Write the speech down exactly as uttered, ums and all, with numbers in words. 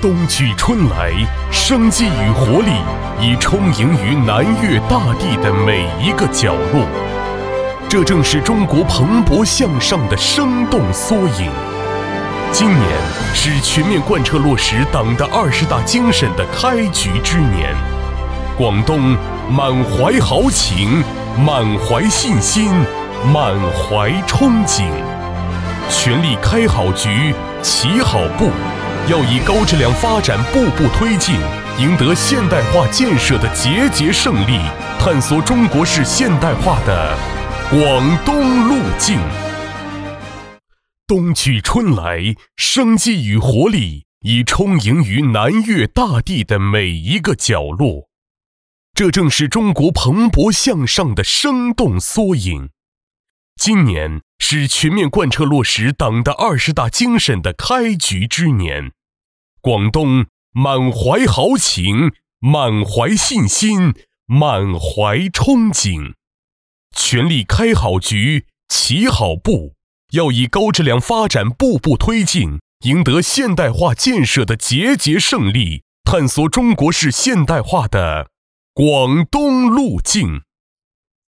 冬去春来，生机与活力已充盈于南粤大地的每一个角落。这正是中国蓬勃向上的生动缩影。今年是全面贯彻落实党的二十大精神的开局之年，广东满怀豪情，满怀信心，满怀憧憬，全力开好局，起好步，要以高质量发展步步推进，赢得现代化建设的节节胜利，探索中国式现代化的广东路径。冬去春来，生机与活力已充盈于南粤大地的每一个角落。这正是中国蓬勃向上的生动缩影。今年是全面贯彻落实党的二十大精神的开局之年，广东满怀豪情，满怀信心，满怀憧憬，全力开好局，起好步，要以高质量发展步步推进，赢得现代化建设的节节胜利，探索中国式现代化的广东路径。